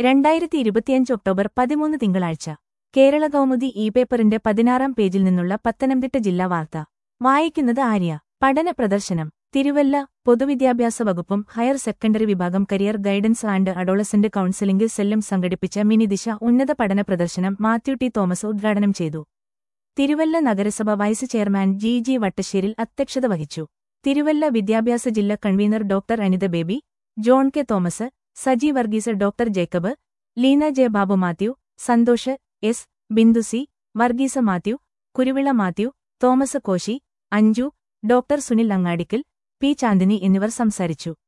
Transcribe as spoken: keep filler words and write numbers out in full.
രണ്ടായിരത്തി ഇരുപത്തിയഞ്ച് ഒക്ടോബർ പതിമൂന്ന് തിങ്കളാഴ്ച കേരള കൗമുദി ഇ പേപ്പറിന്റെ പതിനാറാം പേജിൽ നിന്നുള്ള പത്തനംതിട്ട ജില്ലാ വാർത്ത വായിക്കുന്നത് ആര്യ. പഠന പ്രദർശനം തിരുവല്ല. പൊതുവിദ്യാഭ്യാസ വകുപ്പും ഹയർ സെക്കൻഡറി വിഭാഗം career guidance and adolescent counselling സെല്ലും സംഘടിപ്പിച്ച മിനിദിശ ഉന്നത പഠന പ്രദർശനം മാത്യു ടി തോമസ് ഉദ്ഘാടനം ചെയ്തു. തിരുവല്ല നഗരസഭ vice chairman G G Vattasseril അധ്യക്ഷത വഹിച്ചു. തിരുവല്ല വിദ്യാഭ്യാസ ജില്ലാ convener doctor Anitha Baby, John K Thomas, Saji Varghese, doctor Jacob, Leena J Babu Mathew, Santhosh S, Bindu C, Varghese Mathew, Kuruvilla Mathew, Thomas Koshy, Anju, doctor Sunil Angadikkal, P Chandini എന്നിവർ സംസാരിച്ചു.